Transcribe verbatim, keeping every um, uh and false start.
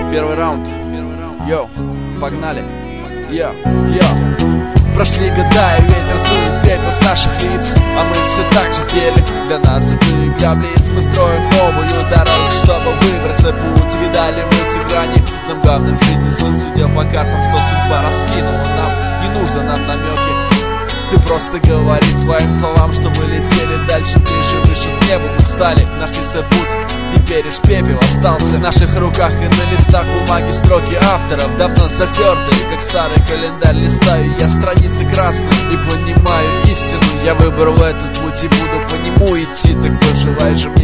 Первый раунд. Йоу, погнали. Йоу, йоу. Прошли года, и ветер сдует пепел с наших лиц, а мы все так же сделали для нас зубы таблиц. Мы строим новую дорогу, чтобы выбраться путь. Видали мы эти грани, нам главное в жизни суть. Судя по картам, что судьба раскинула нам, не нужно нам намеки. Ты просто говори своим словам, что мы летели дальше, ниже, выше к небу мы стали. Нашелся путь, теперь лишь пепел остался в наших руках, и на листах бумаги строки авторов давно затертые, как старый календарь. Листаю я страницы красные и понимаю истину. Я выбрал этот путь и буду по нему идти. Так проживай же